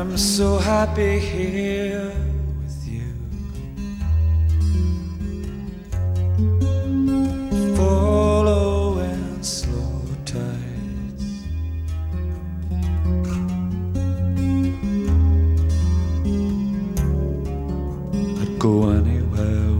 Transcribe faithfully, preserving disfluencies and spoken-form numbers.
I'm so happy here with you. Following slow tides, I'd go anywhere